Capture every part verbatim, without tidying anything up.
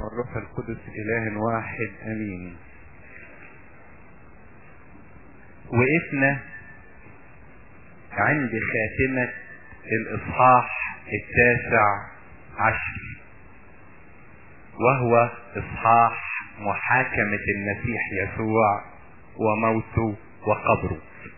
والروح القدس إله واحد أمين. وقفنا عند خاتمة الإصحاح التاسع عشر، وهو إصحاح محاكمة المسيح يسوع وموته وقبره.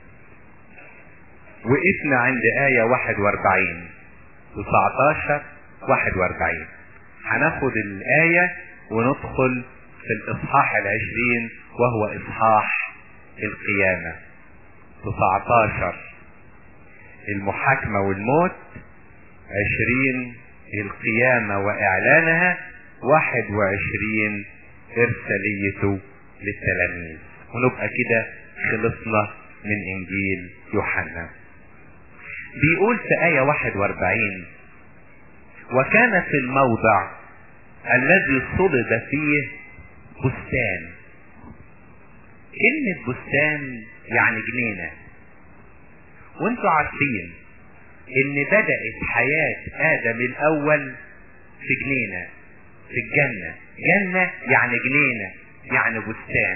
وقفنا عند آية واحد واربعين تسعتاشر واحد واربعين. هناخد الآية وندخل في الإصحاح العشرين وهو إصحاح القيامة. تسعتاشر المحاكمة والموت، عشرين القيامة وإعلانها، واحد وعشرين إرساليته للتلاميذ. ونبقى كده خلصنا من إنجيل يوحنا. بيقول في آية واحد واربعين: وكان في الموضع الذي صلب فيه بستان. كلمة بستان يعني جنينة، وانتوا عارفين ان بدأت حياة آدم الأول في جنينة، في الجنة. جنة يعني جنينة يعني بستان.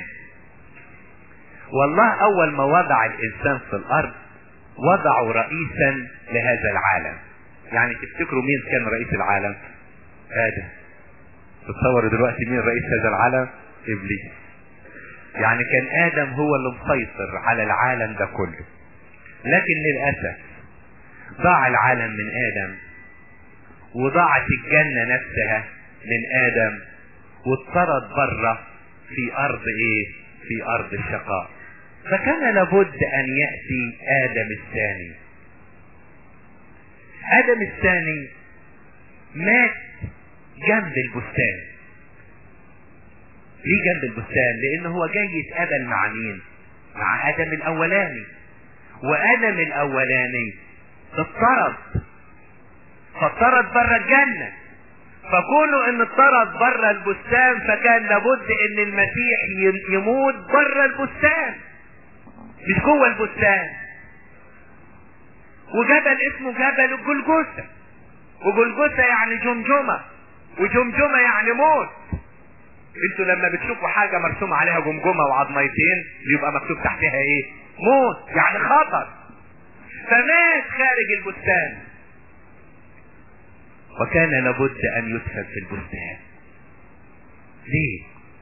والله أول ما وضع الإنسان في الأرض وضعوا رئيسا لهذا العالم. يعني تفتكروا مين كان رئيس العالم؟ آدم. تتصوروا دلوقتي مين رئيس هذا العالم؟ إبليس. يعني كان آدم هو اللي مسيطر على العالم ده كله، لكن للأسف ضاع العالم من آدم، وضاعت الجنة نفسها من آدم، واضطرد بره في أرض إيه؟ في أرض الشقاء. فكان لابد أن يأتي آدم الثاني. آدم الثاني مات جنب البستان. ليه جنب البستان؟ لأنه هو جاي يتقابل مع مين؟ مع آدم الأولاني. وآدم الأولاني اضطرد، فاضطرد بره الجنة. فكونه ان اضطرد بره البستان فكان لابد ان المسيح يموت بره البستان مش جوه البستان. وجبل اسمه جبل الجلجثة، وجلجثة يعني جمجمة، وجمجمة يعني موت. انتوا لما بتشوفوا حاجة مرسوم عليها جمجمة وعظميتين يبقى مكتوب تحتها ايه؟ موت، يعني خطر. فمات خارج البستان، وكان لابد ان يدفن في البستان. ليه؟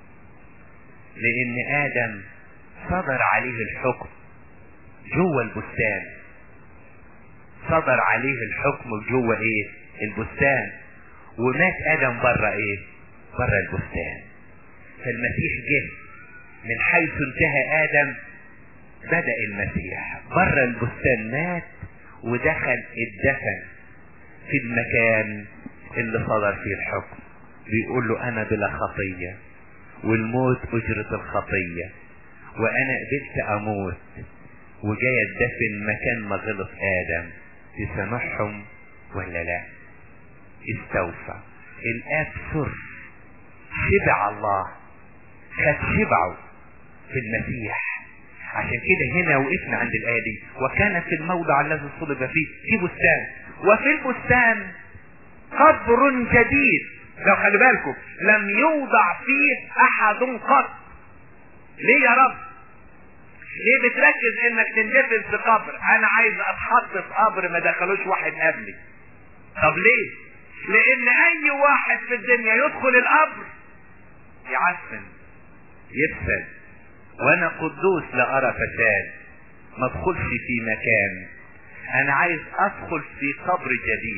لان ادم صدر عليه الحكم جوه البستان. صدر عليه الحكم جوه ايه؟ البستان. ومات ادم بره ايه؟ بره البستان. فالمسيح جه من حيث انتهى ادم، بدأ المسيح بره البستان، مات ودخل الدفن في المكان اللي صدر فيه الحكم. بيقول له انا بلا خطية، والموت اجرة الخطية، وانا قبلت اموت وجاي اتدفن مكان ما غلط ادم. تسامحهم ولا لا؟ استوفى. الاب سر، شبع الله، خد شبعه في المسيح. عشان كده هنا وقفنا عند الآية دي: وكان في الموضع الذي صلب فيه في بستان، وفي البستان قبر جديد. لو خلي بالكم لم يوضع فيه احد قط. ليه يا رب؟ ليه بتركز انك تندفن في قبر؟ انا عايز اتحط في قبر ما دخلوش واحد قبلي. طب ليه؟ لان اي واحد في الدنيا يدخل القبر يعفن يفسد، وانا قدوس لا ارى فساد. ما ادخلش في مكان، انا عايز ادخل في قبر جديد.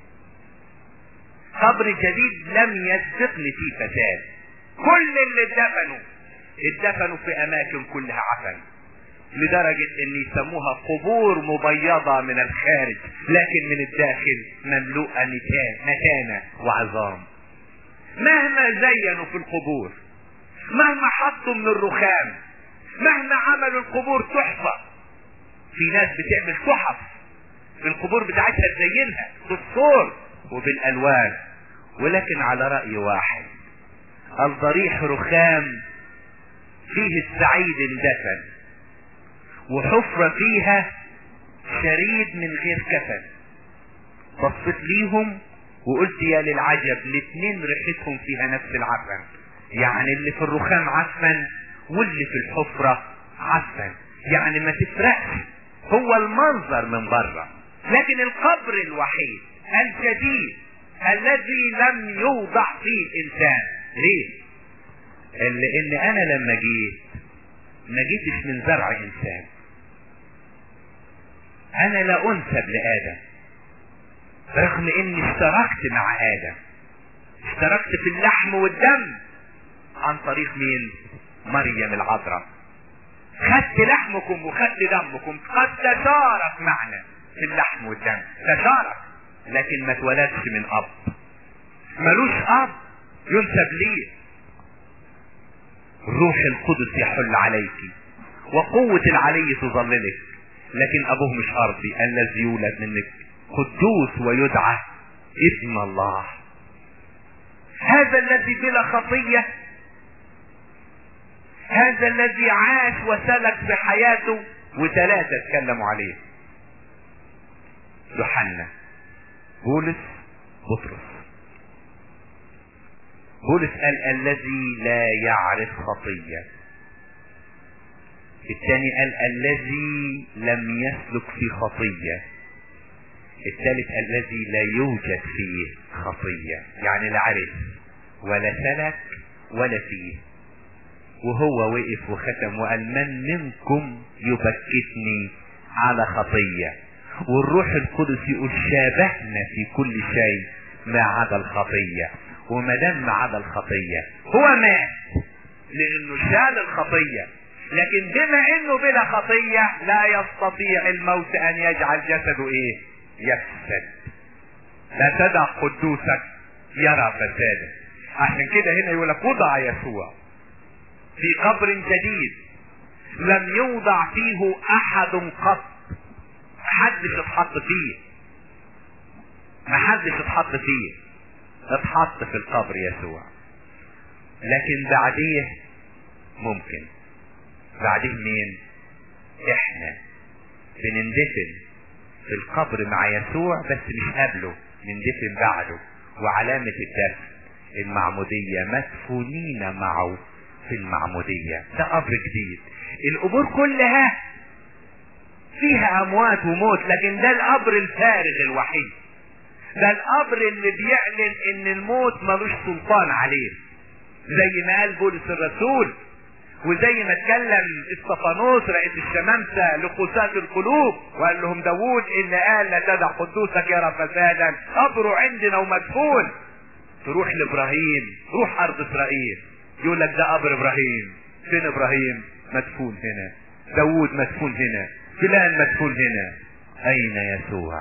قبر جديد لم يسبقني فيه فساد. كل اللي اتدفنوا اتدفنوا في اماكن كلها عفن، لدرجة ان يسموها قبور مبيضة من الخارج لكن من الداخل مملوءة نتانة وعظام. مهما زينوا في القبور، مهما حطوا من الرخام، مهما عملوا القبور تحفة. في ناس بتعمل تحف في القبور بتاعتها تزينها بالصور وبالالوان، ولكن على رأي واحد: الضريح رخام فيه السعيد اندفن، وحفرة فيها شريد من غير كفن. بصيت ليهم وقلت يا للعجب، الاتنين ريحتهم فيها نفس العفن، يعني اللي في الرخام عفن واللي في الحفرة عفن، يعني ما تفرقش، هو المنظر من بره. لكن القبر الوحيد الجديد الذي لم يوضع فيه انسان، ليه؟ لان انا لما جيت ما جيتش من زرع انسان، انا لا انسب لادم، رغم اني اشتركت مع ادم، اشتركت في اللحم والدم عن طريق مين؟ مريم العذراء. خدت لحمكم وخدت دمكم، قد تشارك معنا في اللحم والدم، تشارك، لكن ما اتولدش من اب، ملوش اب ينسب ليه. الروح القدس يحل عليك وقوة العلي تظللك، لكن ابوه مش ارضي، الذي يولد منك قدوس ويدعى ابن الله. هذا الذي بلا خطية، هذا الذي عاش وسلك بحياته، وثلاثة اتكلموا عليه، يوحنا، بولس، بطرس. بولس قال الذي لا يعرف خطية، الثاني قال الذي لم يسلك في خطية، الثالث الذي لا يوجد فيه خطية، يعني لا عرف ولا سلك ولا فيه. وهو وقف وختم وقال من منكم يبكتني على خطية، والروح القدس يقول شابهنا في كل شيء ما عدا الخطية. وما دام ما عدا الخطية هو مات لانه شال الخطية، لكن بما انه بلا خطية لا يستطيع الموت ان يجعل جسده ايه؟ يفسد. لا تدع قدوسك يرى فسادا. عشان كده هنا يقول لك وضع يسوع في قبر جديد لم يوضع فيه احد قط، محدش اتحط فيه، محدش اتحط فيه، اتحط في القبر يسوع. لكن بعديه ممكن، بعديه مين؟ احنا بنندفن في القبر مع يسوع، بس مش قبله، نندفن بعده. وعلامة الدفن المعمودية، مدفونين معه في المعمودية. ده قبر جديد. القبور كلها فيها اموات وموت، لكن ده القبر الفارغ الوحيد، ده القبر اللي بيعلن ان الموت ملوش سلطان عليه، زي ما قال بولس الرسول، وزي ما اتكلم استفانوس رئيس الشمامسة لقساة القلوب وقال لهم داوود اللي قال لا تدع قدوسك يرى فسادا، قبره عندنا ومدفون. تروح لابراهيم، روح ارض اسرائيل، يقول لك ده قبر ابراهيم. فين ابراهيم؟ مدفون هنا. داوود مدفون هنا. فلان مدفون هنا. اين يسوع؟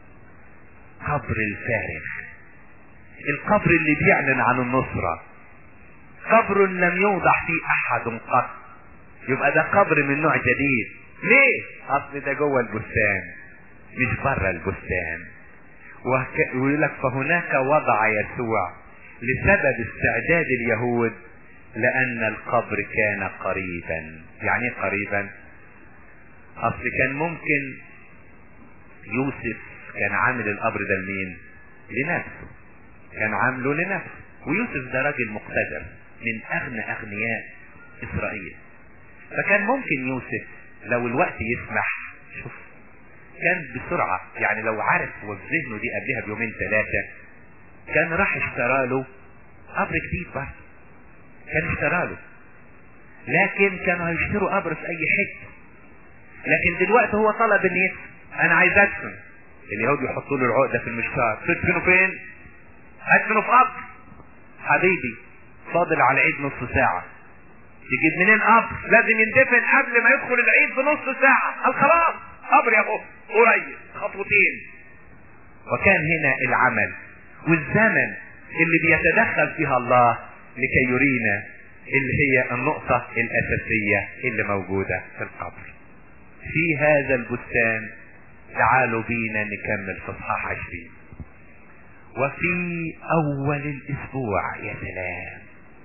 قبر الفارغ، القبر اللي بيعلن عن النصرة، قبر لم يوضع فيه احد قط. يبقى ده قبر من نوع جديد. ليه؟ اصل ده جوه البستان مش بره البستان. وهك... ويقول لك فهناك وضع يسوع لسبب استعداد اليهود، لان القبر كان قريبا. يعني ايه قريبا؟ اصل كان ممكن يوسف كان عامل القبر ده لمين؟ لنفسه، كان عامله لنفسه. ويوسف ده راجل مقتدر من اغنى اغنياء اسرائيل، فكان ممكن يوسف لو الوقت يسمح، شوف كان بسرعة، يعني لو عارف وذهنه دي قبلها بيومين ثلاثة كان راح اشترى له قبر جديد برضه، كان اشترى له. لكن كانوا هيشتروا قبر في اي حته، لكن دلوقتي هو طلب ان يدفن. انا عايز ادفن. اليهود يحطوا له العقده في المشوار، تدفنوا فين؟ ادفنوا في قبر. حبيبي فاضل على العيد نص ساعه، تجيب منين قبر؟ لازم يندفن قبل ما يدخل العيد بنص ساعه. قال خلاص قبر يا ابو قريب خطوتين. وكان هنا العمل والزمن اللي بيتدخل فيها الله لكي يرينا اللي هي النقطة الأساسية اللي موجودة في القبر. في هذا البستان تعالوا بينا نكمل في اصحاح عشرين. وفي أول الأسبوع، يا سلام،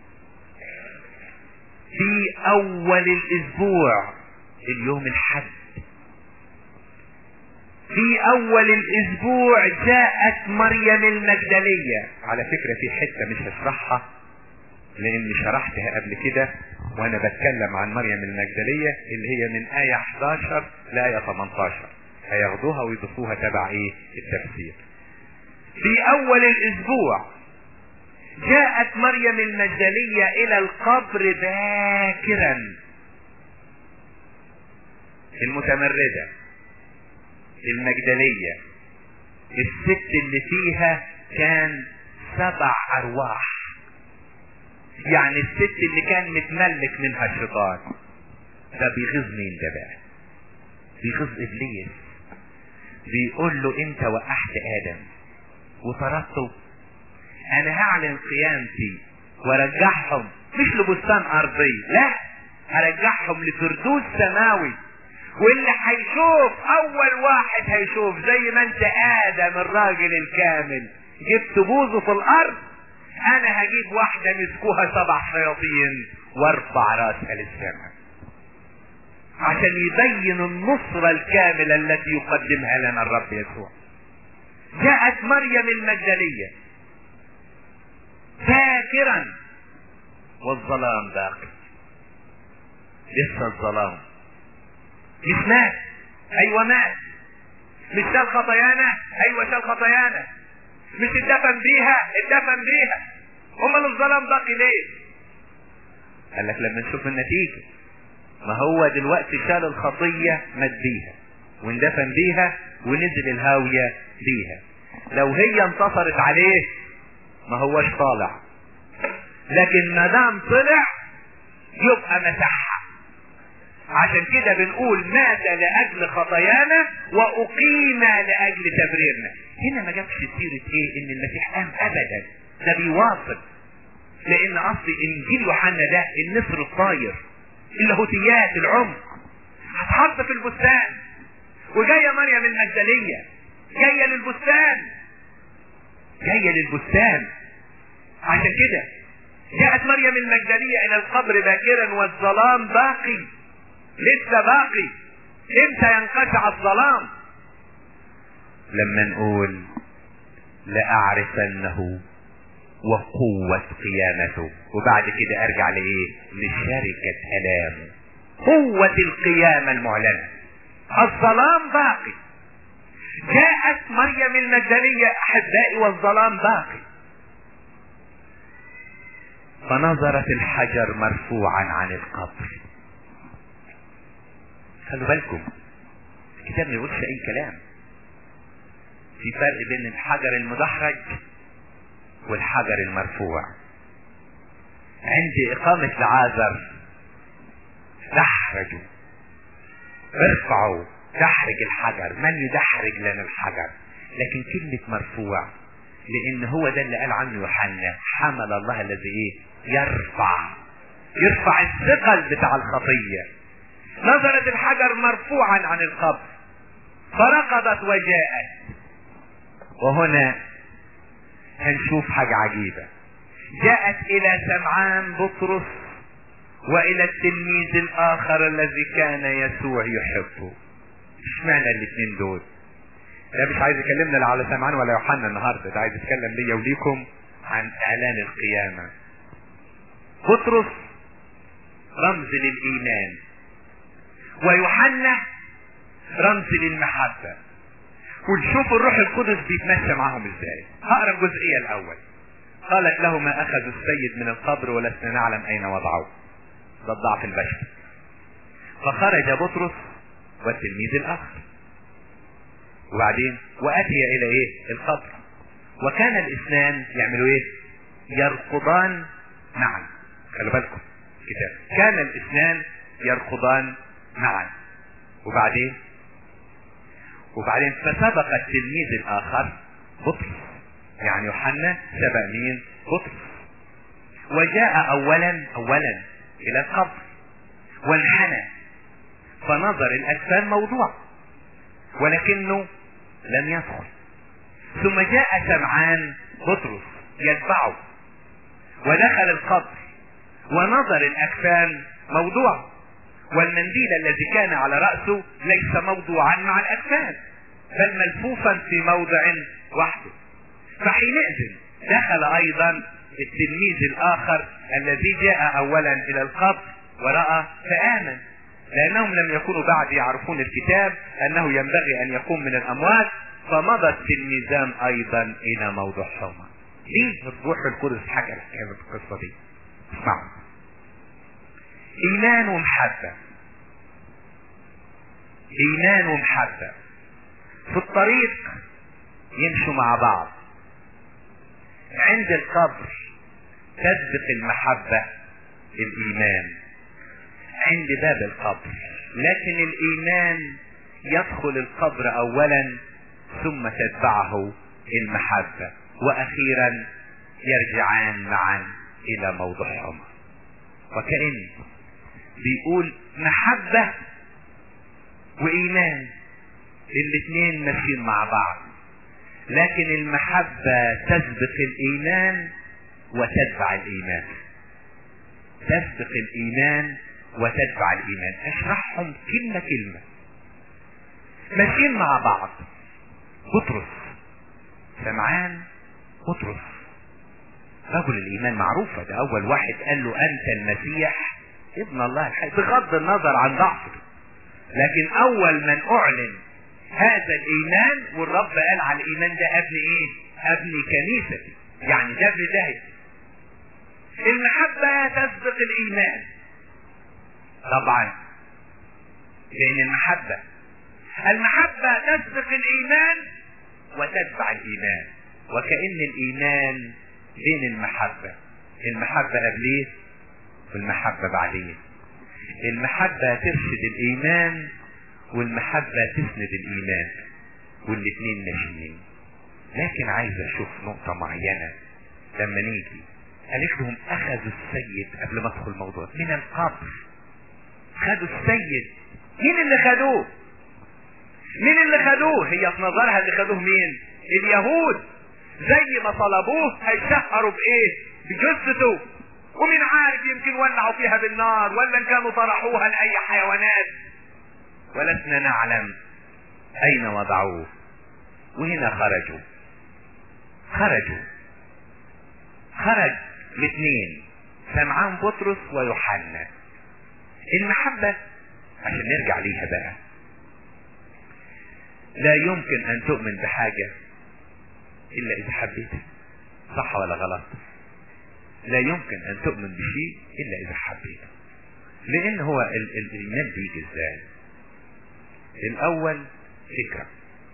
في أول الأسبوع اليوم الحد في اول الاسبوع جاءت مريم المجدلية. على فكرة في حتة مش هشرحها لاني شرحتها قبل كده وانا بتكلم عن مريم المجدلية، اللي هي من آية احداشر لآية تمنتاشر، هياخدوها ويضيفوها تبع ايه التفسير. في اول الاسبوع جاءت مريم المجدلية الى القبر باكرا. المتمردة المجدلية الست اللي فيها كان سبع ارواح، يعني الست اللي كان متملك منها الشيطان. ده بيغيظ مين ده بقى؟ بيغيظ ابليس. بيقول له انت وقحت ادم وطردته، انا هعلن قيامتي وارجعهم مش لبستان ارضي، لا، هرجعهم لفردوس سماوي. واللي هيشوف اول واحد هيشوف زي ما انت ادم الراجل الكامل جبت بوزه في الارض، انا هجيب واحدة مسكوها سبع شياطين وارفع راسها للسماء عشان يبين النصرة الكاملة التي يقدمها لنا الرب يسوع. جاءت مريم المجدلية باكرا والظلام باقي. لسه الظلام مش مات، ايوه مات. مش شال خطايانا، ايوه شال خطايانا. مش اتدفن بيها، اتدفن بيها. امال الظلام باقي ليه؟ قال لك لما نشوف النتيجة. ما هو دلوقتي شال الخطية مات بيها واندفن بيها ونزل الهاوية بيها. لو هي انتصرت عليه ما هوش طالع، لكن ما دام طلع يبقى مسحها. عشان كده بنقول مات لاجل خطايانا واقيم لاجل تبريرنا. هنا ما جابش سيرة ايه ان المسيح قام ابدا، ده بيواصل. لان اصل انجيل يوحنا ده النسر الطاير، اللاهوتيات العمق هتحط في البستان. وجايه مريم المجدلية جايه للبستان، جايه للبستان. عشان كده جاءت مريم المجدلية الى القبر باكرا والظلام باقي، لسه باقي. امتى ينقطع الظلام؟ لما نقول لأعرفنه وقوة قيامته. وبعد كده ارجع لايه؟ لشركة الام، قوة القيامة المعلنة. الظلام باقي. جاءت مريم المجدلية احبائي والظلام باقي. فنظرت الحجر مرفوعا عن القبر. خلوا بالكم الكتاب ما يقولش اي كلام. في فرق بين الحجر المدحرج والحجر المرفوع. عند اقامة العازر دحرجوا، ارفعوا، دحرج الحجر. من يدحرج لنا الحجر؟ لكن كلمة مرفوع لان هو ده اللي قال عنه يوحنا حمل الله الذي ايه؟ يرفع، يرفع الثقل بتاع الخطية. نظرت الحجر مرفوعا عن القبر فركضت وجاءت. وهنا هنشوف حاجة عجيبة. جاءت الى سمعان بطرس والى التلميذ الاخر الذي كان يسوع يحبه. اشمعنى الاثنين دول؟ ده مش عايز يكلمنا لا على سمعان ولا يوحنا النهارده، ده عايز يتكلم ليا وليكم عن اعلان القيامة. بطرس رمز للايمان، ويوحنا رمز للمحبة. ونشوف الروح القدس بيتمشى معهم ازاي. هقرا الجزئية الاول. قالت له ما اخذ السيد من القبر ولسنا نعلم اين وضعه. ده الضعف البشري. فخرج بطرس والتلميذ الاخر، وبعدين واتي الى ايه؟ القبر. وكان الاثنان يعملوا ايه؟ يرقضان معا. خلوا بالكم الكتاب، كان الاثنان يرقضان معا. وبعدين وبعدين فسبق التلميذ الاخر بطرس، يعني يوحنا سبق مين؟ بطرس. وجاء اولا اولا الى القبر وانحنى فنظر الاجسام موضوع ولكنه لم يدخل. ثم جاء سمعان بطرس يتبعه ودخل القبر ونظر الاكفان موضوع، والمنديل الذي كان على رأسه ليس موضوعا مع الاكفان. بل ملفوفا في موضع وحده. فحينئذ دخل ايضا التلميذ الاخر الذي جاء اولا الى القبر ورأى فآمن، لانهم لم يكونوا بعد يعرفون الكتاب انه ينبغي ان يقوم من الاموات. فمضى التلميذان ايضا الى موضعهما. ليه الروح القدس حكى الحكايه القصه دي؟ اسمعوا. ايمان ومحبه، ايمان ومحبه في الطريق يمشوا مع بعض. عند القبر تسبق المحبه الايمان عند باب القبر، لكن الايمان يدخل القبر اولا ثم تتبعه المحبة، واخيرا يرجعان معا الى موضعهما. وكأن بيقول محبة وايمان الاثنين ماشيين مع بعض، لكن المحبة تسبق الايمان وتتبع الايمان، تسبق الايمان وتتبع الايمان. اشرحهم كلمة كلمة. ماشيين مع بعض. بطرس، سمعان بطرس رجل الايمان معروفة، ده اول واحد قال له انت المسيح ابن الله الحي، بغض النظر عن ضعفه، لكن اول من اعلن هذا الايمان، والرب قال على الايمان ده ابن ايه؟ ابن كنيستي، يعني ده ابن داهية. المحبة تسبق الايمان طبعا، لان المحبة المحبة تسبق الايمان وتتبع الايمان، وكأن الايمان بين المحبة، المحبة قبليه والمحبة بعديه. المحبة ترشد الايمان والمحبة تسند الايمان، والاثنين ماشيين. لكن عايز اشوف نقطة معينة لما نيجي. قالت لهم اخذوا السيد قبل ما ادخل الموضوع من القبر. خدوا السيد. مين اللي خدوه؟ مين اللي خدوه؟ هي في نظرها اللي خدوه مين؟ اليهود. زي ما طلبوه هيشهروا بايه؟ بجثته. ومين عارف يمكن ولعوا فيها بالنار، ولا ان كانوا طرحوها لاي حيوانات، ولسنا نعلم اين وضعوه. وهنا خرجوا خرجوا خرج الاثنين، سمعان بطرس ويوحنا. المحبة عشان نرجع ليها بقى، لا يمكن ان تؤمن بحاجة الا اذا حبيتها، صح ولا غلط؟ لا يمكن ان تؤمن بشيء الا اذا حبيته. لان هو ال- ال- الايمان بيجي ازاي؟ الاول فكرة،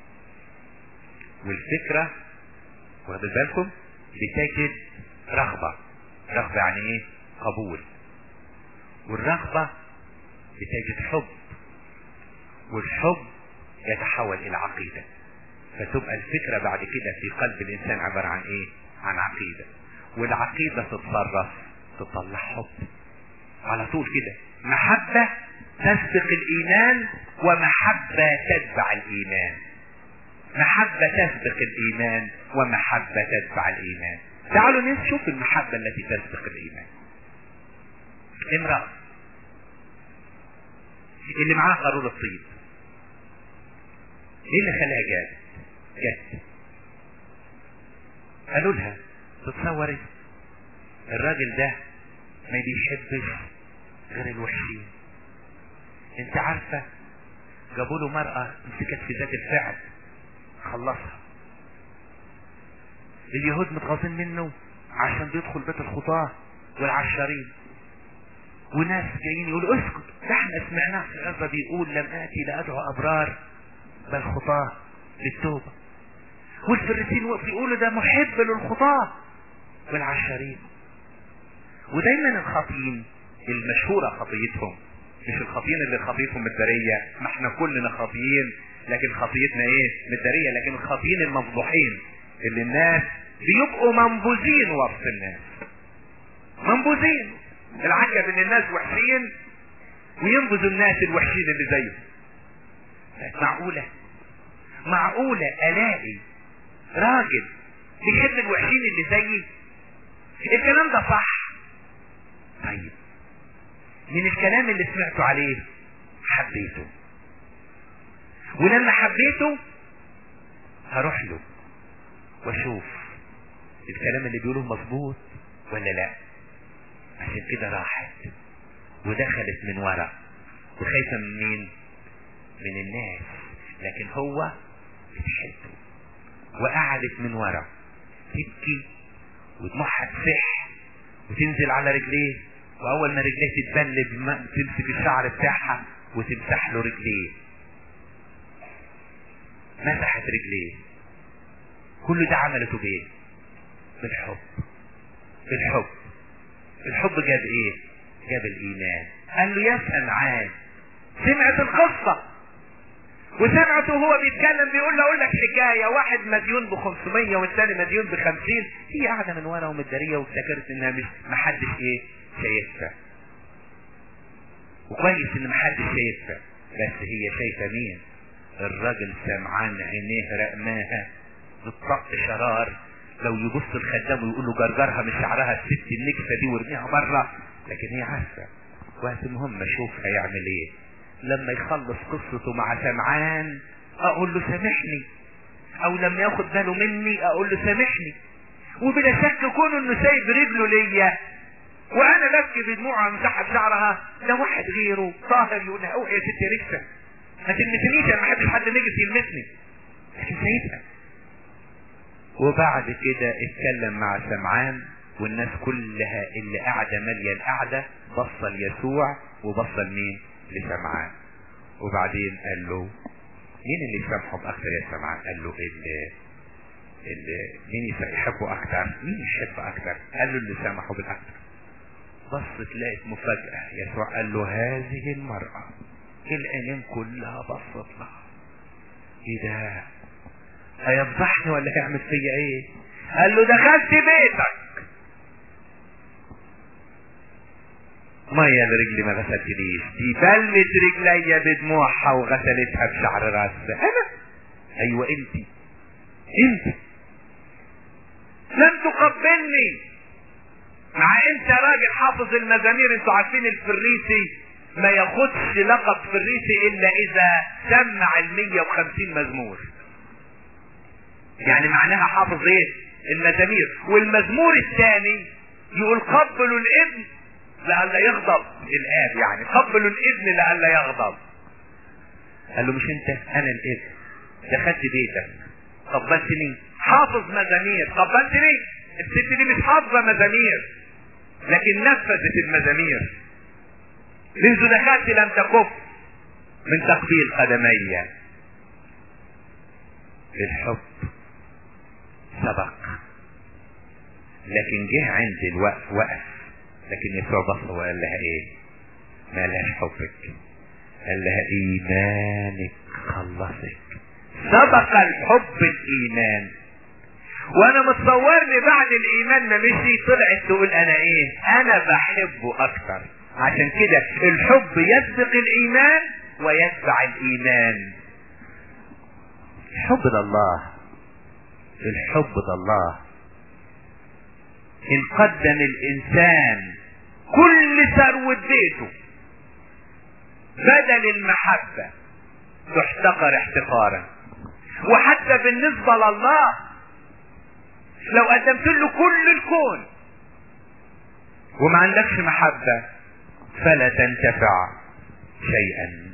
والفكرة واخد بالكم بتجد رغبة. رغبة يعني ايه؟ قبول. والرغبة بتجد حب، والحب يتحول الى عقيدة، فتبقى الفكرة بعد كده في قلب الانسان عبارة عن ايه؟ عن عقيدة. والعقيدة تتصرف تطلع حب على طول كده. محبة تسبق الايمان، ومحبة تتبع الايمان. محبة تسبق الايمان، ومحبة تتبع الايمان. تعالوا نشوف المحبة التي تسبق الايمان. امرأة اللي معاها قارورة الطيب، ايه اللي خلاها جات؟ جات قالوا لها تتصوري الراجل ده ما بيحبش غير الوحشين. انت عارفة جابوا له مرأة مسكت في ذات الفعل خلصها. اليهود متغاظين منه عشان بيدخل بيت الخطاة والعشارين، وناس جايين يقولوا اسكت، ده احنا سمعناه في العظة بيقول لم اتي لادعو ابرار بل خطاة للتوبة. والفريسين وقفوا يقولوا ده محب للخطاة والعشارين. ودايما الخاطئين المشهورة خطيتهم مش الخاطئين اللي خطيتهم مدارية، ما احنا كلنا خاطئين لكن خطيتنا ايه؟ مدارية. لكن الخاطئين المفضوحين اللي الناس بيبقوا منبوذين وسط الناس، منبوذين. العجب ان الناس وحشين وينبذوا الناس الوحشين اللي زيهم. معقولة معقولة الاقي راجل بيحب الوحشين اللي زيي؟ الكلام ده صح؟ طيب من الكلام اللي سمعته عليه حبيته، ولما حبيته هروح له واشوف الكلام اللي بيقوله مظبوط ولا لا. عشان كده راحت ودخلت من ورا وخايفة من مين؟ من الناس، لكن هو بتحبه وقعدت من ورا تبكي ودموعها تفح وتنزل على رجليه، واول ما رجليه تتبلد تمسك الشعر بتاعها وتمسح له رجليه. مسحت رجليه. كل ده عملته بايه؟ بالحب. بالحب. الحب جاب ايه؟ جاب الايمان. قال له يا سمعان، سمعت القصة وسمعته وهو بيتكلم بيقول له اقول لك حكاية، واحد مديون بخمسمية والثاني مديون بخمسين، هي قاعدة من ورا ومتدارية وافتكرت انها مش محدش ايه شايفها، وكويس ان محدش شايفها، بس هي شايفة مين؟ الراجل سمعان عينيه رقماها بتطق شرار، لو يبص الخدام ويقول له جرجرها من شعرها الست النكسة دي وارميها بره، لكن هي عارفة وقت المهم اشوف هيعمل ايه. لما يخلص قصته مع سمعان اقول له سامحني، او لما ياخد باله مني اقول له سامحني، وبلا شك كونه انه سايب رجله ليا وانا ببكي بدموعها مسحب شعرها، ده واحد غيره طاهر يقول لها اوعي يا ست ركسة ما تلمسنيش، انا ما بحبش حد نجس يلمسني، لكن سايبها. وبعد كده اتكلم مع سمعان والناس كلها اللي قاعدة مالية القعدة بصة ليسوع وبصة لمين؟ لسمعان. وبعدين قال له مين اللي يسامحه باكتر يا سمعان؟ قال له اللي اللي مين يحبه اكتر؟ مين يحب اكتر؟ قال له اللي سامحه بالاكتر. بصت لقيت مفاجأة، يسوع قال له هذه المرأة العينين كلها بصت لها. ايه ده؟ هيفضحني ولا هيعمل فيا ايه؟ قال له دخلت بيتك ميه لرجلي ما غسلتليش، دي بلت رجليا بدموعها وغسلتها بشعر راسها. انا؟ ايوه انت انت لم تقبلني، مع انت راجل حافظ المزامير. انتوا عارفين الفريسي ما ياخدش لقب فريسي الا اذا سمع المية وخمسين مزمور، يعني معناها حافظ ايه؟ المزامير. والمزمور الثاني يقول قبلوا الابن لألا يغضب الاب، يعني قبلوا الابن لألا يغضب. قال له مش انت، انا الابن، دخلت بيتك قبلتني، حافظ مزامير قبلتني. الست دي مش حافظه مزامير لكن نفذت المزامير. منذ دخلت لم تكف من تقبيل قدمي. الحب سبق، لكن جه عند الوقف وقف، لكن يسوع بص وقال لها ايه؟ ما لهاش حبك، قال لها ايمانك خلصك. سبق الحب الايمان. وانا متصورني بعد الايمان ما مشي طلعت تقول انا ايه؟ انا بحبه اكتر. عشان كده الحب يسبق الايمان ويتبع الايمان. الحب ده الله، الحب ده الله. ان قدم الانسان كل ثروة بيته بدل المحبة تحتقر احتقارا. وحتى بالنسبة لله لو قدمت له كل الكون وما عندكش محبة فلا تنتفع شيئا.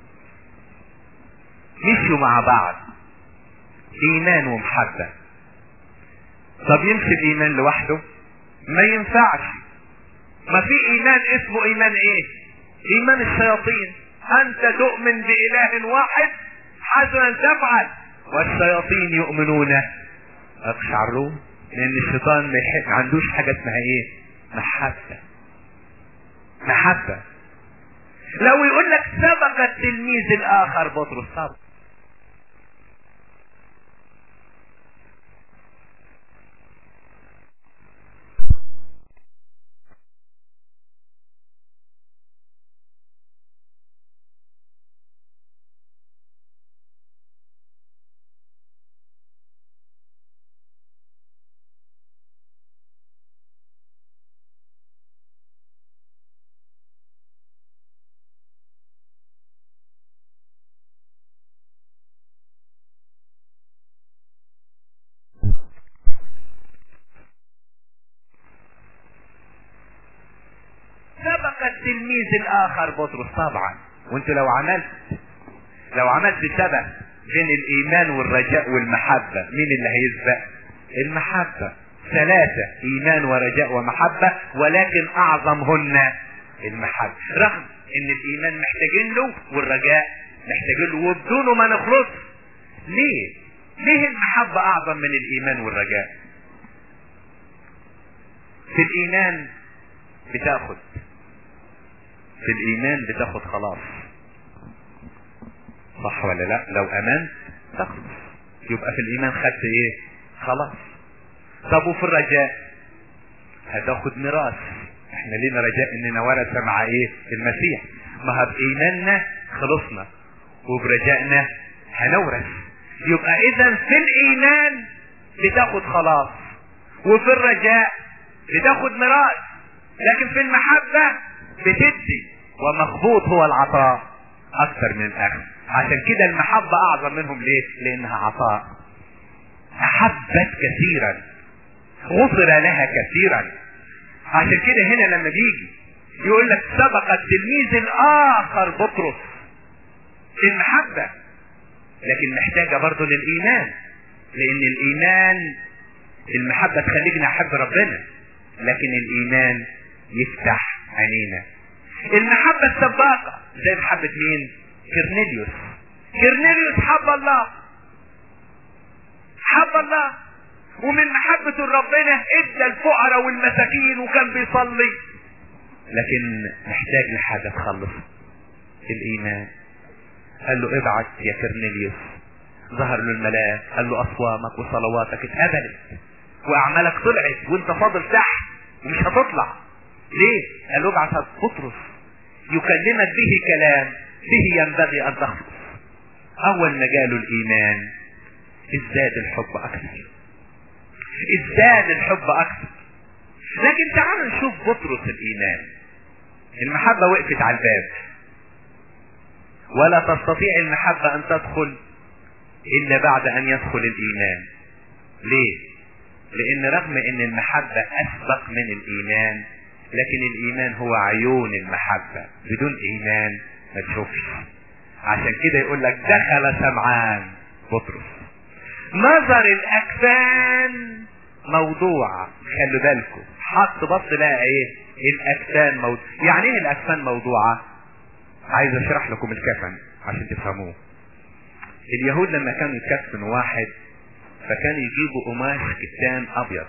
مشوا مع بعض ايمان ومحبة. طب يمشي الايمان لوحده؟ ما ينفعش. ما في ايمان اسمه ايمان ايه؟ ايمان الشياطين. انت تؤمن باله واحد حسنا تفعل والشياطين يؤمنون اقشعرون. لان الشيطان ما يحب، عندوش حاجة اسمها ايه؟ محبة. محبة. لو يقول لك سبق التلميذ الاخر بطرس، سبق التلميذ الاخر بطرس. طبعا وانت لو عملت لو عملت سبب بين الايمان والرجاء والمحبة، مين اللي هيسبق؟ المحبة. ثلاثة: ايمان ورجاء ومحبة، ولكن اعظمهن المحبة. رغم ان الايمان محتاجين له والرجاء محتاجين له، وبدونه ما نخلص. ليه؟ ليه المحبة اعظم من الايمان والرجاء؟ في الايمان بتاخد في الايمان بتاخد خلاص، صح ولا لا؟ لو امنت تخلص، يبقى في الايمان خدت ايه؟ خلاص. طب وفي الرجاء هتاخد ميراث. احنا لينا رجاء اننا ورثة مع ايه؟ المسيح. ما بإيماننا خلصنا وبرجائنا هنورث. يبقى اذا في الايمان بتاخد خلاص، وفي الرجاء بتاخد ميراث، لكن في المحبة بتدي، ومخبوط هو العطاء اكثر من الاخذ. عشان كده المحبة اعظم منهم. ليه؟ لانها عطاء. احبت كثيرا غفر لها كثيرا. عشان كده هنا لما بيجي يقول لك سبق التلميذ الاخر بطرس، المحبة، لكن محتاجة برضو للايمان. لان الايمان، المحبة تخلينا نحب ربنا، لكن الايمان يفتح عينينا. المحبة السباقة زي محبة مين؟ كرنيليوس. كرنيليوس حب الله، حب الله، ومن محبته لربنا ادى الفقراء والمساكين وكان بيصلي، لكن محتاج لحاجة تخلص الايمان. قال له ابعت يا كرنيليوس. ظهر له الملاك قال له اصوامك وصلواتك اتقبلت واعمالك طلعت وانت فاضل تحت ومش هتطلع. ليه؟ قال له ابعت بطرس يكلمك به كلام به ينبغي ان تخلص. اول ما جاله الايمان ازداد الحب اكثر، ازداد الحب اكثر. لكن تعالوا نشوف بطرس الايمان. المحبة وقفت على الباب، ولا تستطيع المحبة ان تدخل الا بعد ان يدخل الايمان. ليه؟ لان رغم ان المحبة اسبق من الايمان، لكن الايمان هو عيون المحبة. بدون ايمان ما تشوفش. عشان كده يقول لك دخل سمعان بطرس، نظر الاكفان موضوعة. خلوا بالكم، حط بص لقى ايه؟ الاكفان موضوع. يعني ايه الاكفان موضوعة؟ عايز اشرح لكم الكفن عشان تفهموه. اليهود لما كانوا يكفنوا واحد فكانوا يجيبوا قماش كتان ابيض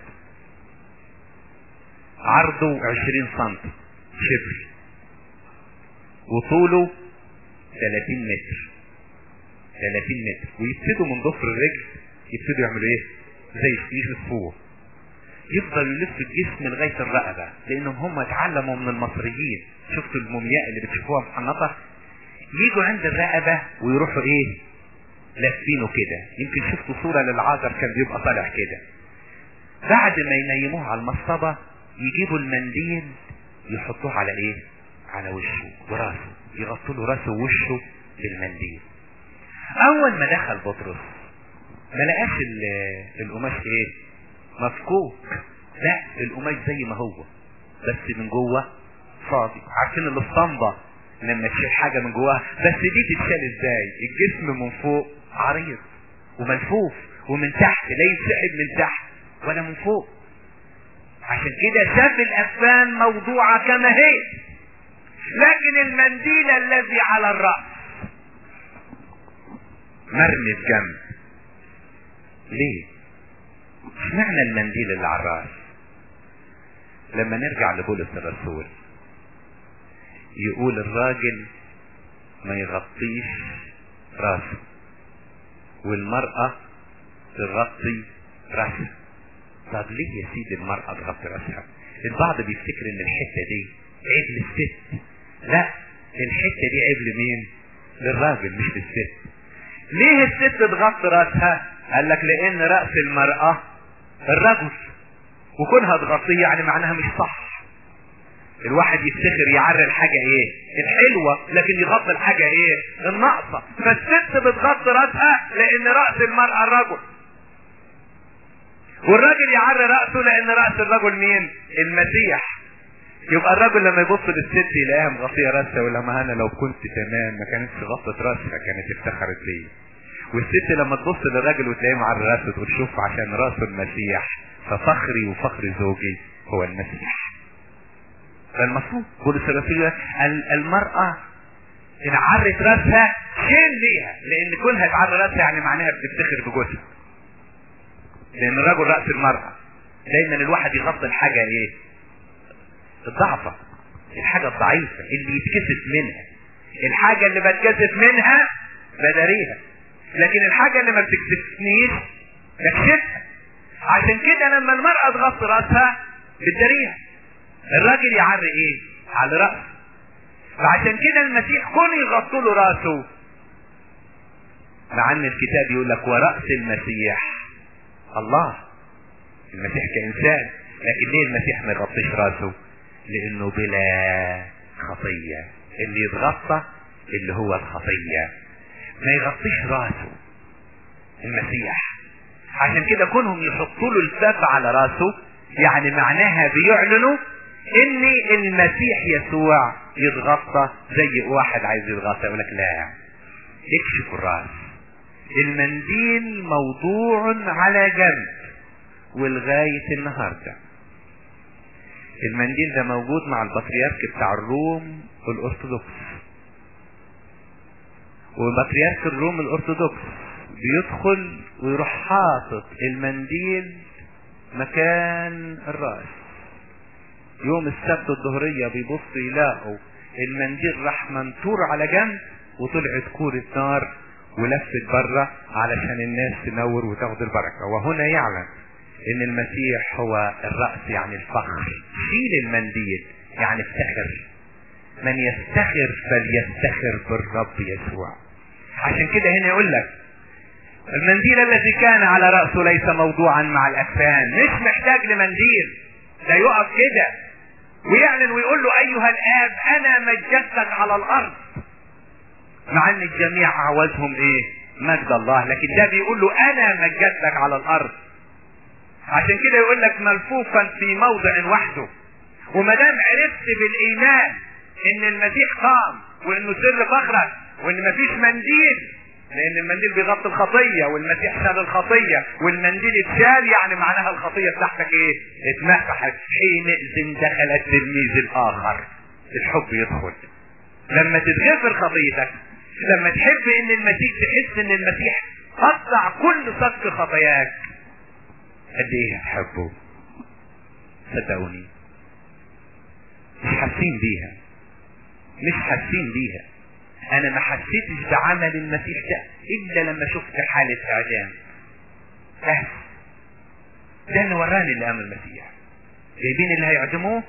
عرضه عشرين سنتي شبر وطوله ثلاثين متر ثلاثين متر، ويبتدوا من ضفر الرجل يبتدوا يعملوا ايه؟ زي يلفوه، يفضل يلف الجسم لغاية الرقبة، لانهم هم اتعلموا من المصريين. شفتوا المومياء اللي بتشوفوها محنطة؟ يجوا عند الرقبة ويروحوا ايه؟ لافينه كده. يمكن شفتوا صورة للعازر كان بيبقى طالع كده. بعد ما ينيموه على المصطبة يجيبوا المنديل يحطوه على ايه؟ على وشه وراسه، يغطوا له راسه ووشه بالمنديل. اول ما دخل بطرس ما لقاش القماش ايه؟ مفكوك. لا، القماش زي ما هو بس من جوه فاضي. عارفين الاسطمبة لما تشيل حاجة من جواها؟ بس دي تتشال ازاي؟ الجسم من فوق عريض وملفوف، ومن تحت لا ينسحب من تحت ولا من فوق. عشان كده شاف الاكفان موضوعة كما هي، لكن المنديل الذي على الرأس مرمي في جنب. ليه؟ اشمعنى المنديل اللي على الرأس؟ لما نرجع لبولس الرسول يقول الراجل ما يغطيش راسه والمرأة تغطي راسها. طب ليه يا سيدي المرأة تغطي راسها؟ البعض بيفتكر ان الحتة دي عيب للست. لا، الحتة دي عيب لمين؟ للراجل مش للست. ليه الست تغطي راسها؟ قال لك لان رأس المرأة الرجل، وكونها تغطيه يعني معناها مش صح. الواحد يفتخر يعري الحاجة ايه؟ الحلوة، لكن يغطي الحاجة ايه؟ الناقصة. فالست بتغطي راسها لان رأس المرأة الرجل، والراجل يعري رأسه لان رأس الرجل مين؟ المسيح. يبقى الراجل لما يبص للست يلاقيها مغطيه راسها يقول لها ما انا لو كنت تمام ما كانتش غطت راسها، كانت افتخرت بيا. والست لما تبص للراجل وتلاقيه مع الراس تقول شوف عشان راسه المسيح ففخري وفخر زوجي هو المسيح. فالمفروض بولس الرسول المرأة ان عرت راسها شين ليها، لان كونها تعري راسها يعني معناها بتفتخر بجوزها. لان الرجل رأس المرأة. دايما الواحد يغطي الحاجة ايه؟ الضعفة، الحاجة الضعيفة اللي يتكسف منها. الحاجة اللي بتكسف منها بداريها، لكن الحاجة اللي ما بتكسفنيش بكشفها. عشان كده لما المرأة تغطي راسها بتداريها. الراجل يعري ايه؟ على رأسه. فعشان كده المسيح كون يغطوا له راسه، مع ان الكتاب يقول لك ورأس المسيح الله، المسيح كإنسان. لكن ليه المسيح ما يغطيش راسه؟ لانه بلا خطية. اللي يتغطى اللي هو الخطية، ما يغطيش راسه المسيح. عشان كده كونهم يحطوا له الكف على راسه يعني معناها بيعلنوا ان المسيح يسوع يتغطى. زي واحد عايز يتغطى يقول لك لا، اكشف الراس. المنديل موضوع على جنب، ولغاية النهاردة المنديل ده موجود مع البطريرك بتاع الروم الارثوذكس. وبطريرك الروم الارثوذكس بيدخل ويروح حاطط المنديل مكان الراس. يوم السبت الظهرية بيبص يلاقوا المنديل راح منطور على جنب، وطلعت كورة نار ولفت بره علشان الناس تنور وتاخد البركة. وهنا يعلم ان المسيح هو الرأس يعني الفخر. شيل المنديل يعني افتخر. من يفتخر فليفتخر بالرب يسوع. عشان كده هنا يقول لك المنديل الذي كان على رأسه ليس موضوعا مع الأكفان. مش محتاج لمنديل، ده يقف كده ويعلن ويقول له ايها الاب انا مجدتك على الارض. مع ان الجميع عاوزهم ايه؟ مجد الله، لكن ده بيقول له انا مجدتك على الارض. عشان كده يقول لك ملفوفا في موضع وحده. وما دام عرفت بالايمان ان المسيح قام وانه سر فخرك وان مفيش منديل، لان المنديل بيغطي الخطيه والمسيح شال الخطيه والمنديل اتشال، يعني معناها الخطيه بتاعتك ايه؟ اتمسحت. حينئذ دخل التلميذ الاخر، الحب يدخل. لما تتغفر خطيتك، لما تحب ان المسيح، تحس ان المسيح قطع كل صك خطاياك، قد ايه هتحبه؟ صدقوني مش حاسين بيها، مش حاسين بيها. انا ما حسيتش بعمل المسيح ده الا لما شفت حالة اعدام. بس ده اللي وراني اللي قام المسيح. جايبين اللي هيعدموه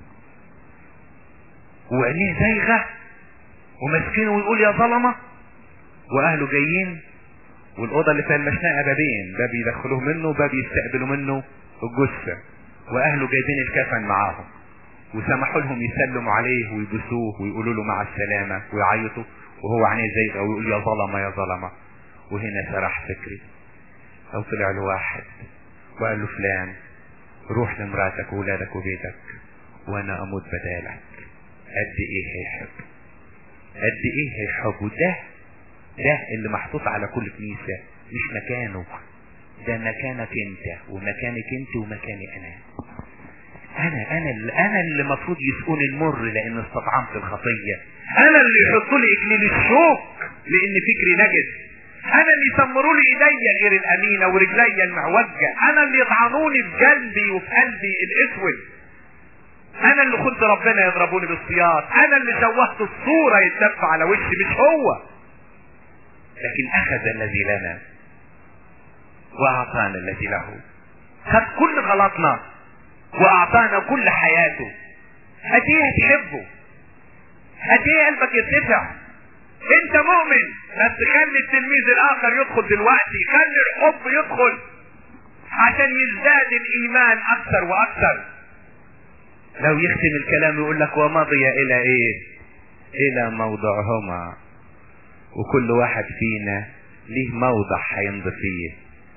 وعينيه زايغه وماسكينه ويقول يا ظلمه، واهله جايين والاوضه اللي فيها المشنقه بابين، باب يدخلوه منه وباب يستقبلوا منه الجثه، واهله جايبين الكفن معاهم وسمحوا لهم يسلموا عليه ويبسوه ويقولوا له مع السلامه ويعيطوا، وهو عينيه زايغه ويقول يا ظلمه يا ظلمه. وهنا سرح فكري. او طلع له واحد وقال له فلان روح لمراتك وولادك وبيتك وانا اموت بدالك. قد ايه هيحب، قد ايه هيحب. وده ده اللي محطوط على كل كنيسة، مش مكانه، ده مكانك انت ومكانك انت ومكاني انا. انا انا اللي انا اللي المفروض يسقوني المر لان استطعمت الخطية. انا اللي يحطوا لي اكليل الشوك لان فكري نجس. انا اللي يسمروا لي ايديا غير الامينة ورجلي المعوجة. انا اللي يطعنوني في قلبي وفي قلبي الاسود. انا اللي كنت ربنا يضربوني بالسياط. انا اللي شوهت الصورة يتدفع على وشي، مش هو. لكن اخذ الذي لنا واعطانا الذي له. خد كل غلطنا واعطانا كل حياته. قد ايه هتحبه، قد ايه قلبك يرتفع. انت مؤمن، بس خلي التلميذ الاخر يدخل دلوقتي، خلي الحب يدخل عشان يزداد الايمان اكثر واكثر. لو يختم الكلام يقول لك ومضي الى ايه؟ الى موضعهما. وكل واحد فينا ليه موضع هيمضي فيه.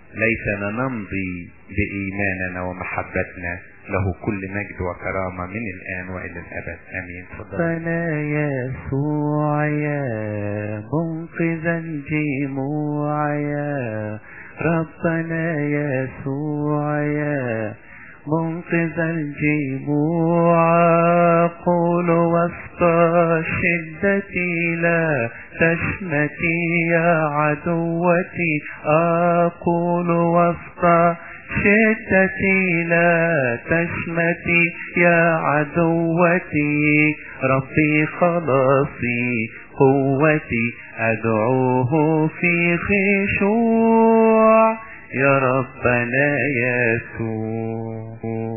ليتنا نمضي بإيماننا ومحبتنا. له كل مجد وكرامة من الآن وإلى الأبد آمين. ربنا يسوع يا منقذ الجموع يا ربنا يسوع يا منقذ الجموع قول وسط شدتي لا تشمتي يا عدوتي أقول وسط شدتي لا تشمتي يا عدوتي ربي خلاصي قوتي أدعوه في خشوع يا ربنا يسوع.